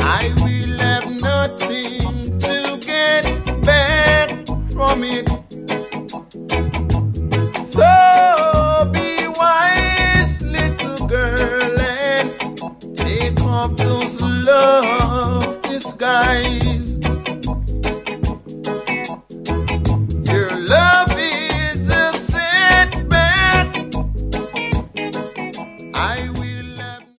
I will have nothing to get back from it. So be wise, little girl, and take off those love disguise.